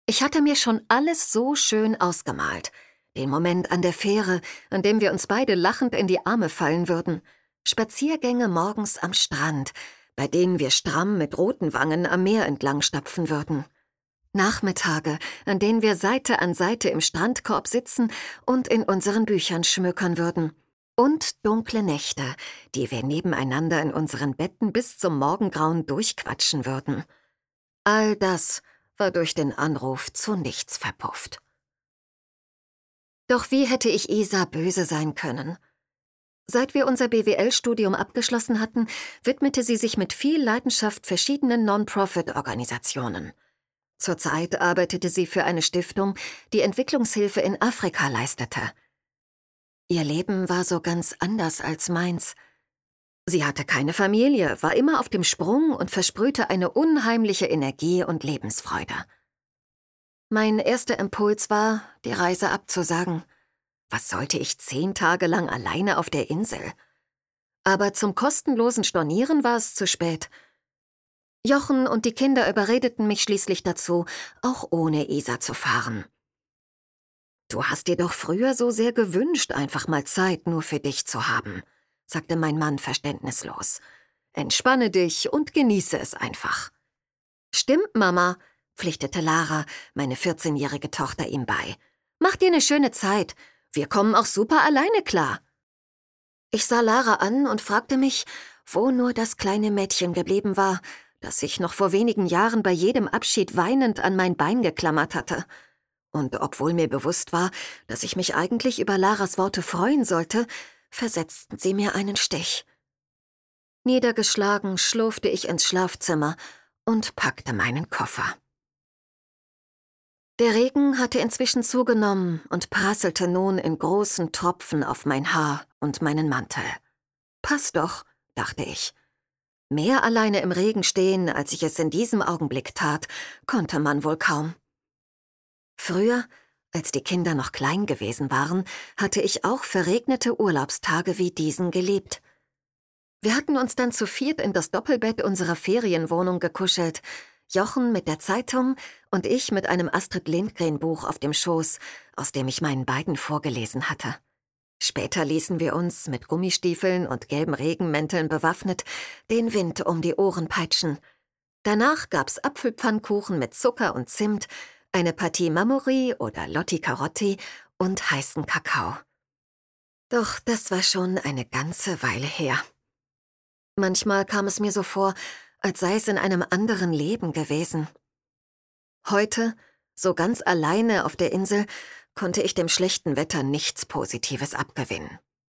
Ich hatte mir schon alles so schön ausgemalt. Den Moment an der Fähre, an dem wir uns beide lachend in die Arme fallen würden. Spaziergänge morgens am Strand, bei denen wir stramm mit roten Wangen am Meer entlang stapfen würden. Nachmittage, an denen wir Seite an Seite im Strandkorb sitzen und in unseren Büchern schmökern würden. Und dunkle Nächte, die wir nebeneinander in unseren Betten bis zum Morgengrauen durchquatschen würden. All das war durch den Anruf zu nichts verpufft. Doch wie hätte ich Isa böse sein können? Seit wir unser BWL-Studium abgeschlossen hatten, widmete sie sich mit viel Leidenschaft verschiedenen Non-Profit-Organisationen. Zurzeit arbeitete sie für eine Stiftung, die Entwicklungshilfe in Afrika leistete. Ihr Leben war so ganz anders als meins. Sie hatte keine Familie, war immer auf dem Sprung und versprühte eine unheimliche Energie und Lebensfreude. Mein erster Impuls war, die Reise abzusagen. Was sollte ich 10 Tage lang alleine auf der Insel? Aber zum kostenlosen Stornieren war es zu spät. Jochen und die Kinder überredeten mich schließlich dazu, auch ohne Isa zu fahren. »Du hast dir doch früher so sehr gewünscht, einfach mal Zeit nur für dich zu haben«, sagte mein Mann verständnislos. »Entspanne dich und genieße es einfach.« »Stimmt, Mama«, pflichtete Lara, meine 14-jährige Tochter, ihm bei. »Mach dir eine schöne Zeit. Wir kommen auch super alleine klar.« Ich sah Lara an und fragte mich, wo nur das kleine Mädchen geblieben war, das sich noch vor wenigen Jahren bei jedem Abschied weinend an mein Bein geklammert hatte. Und obwohl mir bewusst war, dass ich mich eigentlich über Laras Worte freuen sollte, versetzten sie mir einen Stich. Niedergeschlagen schlurfte ich ins Schlafzimmer und packte meinen Koffer. Der Regen hatte inzwischen zugenommen und prasselte nun in großen Tropfen auf mein Haar und meinen Mantel. »Passt doch«, dachte ich. Mehr alleine im Regen stehen, als ich es in diesem Augenblick tat, konnte man wohl kaum. Früher, als die Kinder noch klein gewesen waren, hatte ich auch verregnete Urlaubstage wie diesen geliebt. Wir hatten uns dann zu viert in das Doppelbett unserer Ferienwohnung gekuschelt, Jochen mit der Zeitung und ich mit einem Astrid Lindgren-Buch auf dem Schoß, aus dem ich meinen beiden vorgelesen hatte. Später ließen wir uns, mit Gummistiefeln und gelben Regenmänteln bewaffnet, den Wind um die Ohren peitschen. Danach gab's Apfelpfannkuchen mit Zucker und Zimt, eine Partie Mamori oder Lotti Carotti und heißen Kakao. Doch das war schon eine ganze Weile her. Manchmal kam es mir so vor, als sei es in einem anderen Leben gewesen. Heute, so ganz alleine auf der Insel, konnte ich dem schlechten Wetter nichts Positives abgewinnen.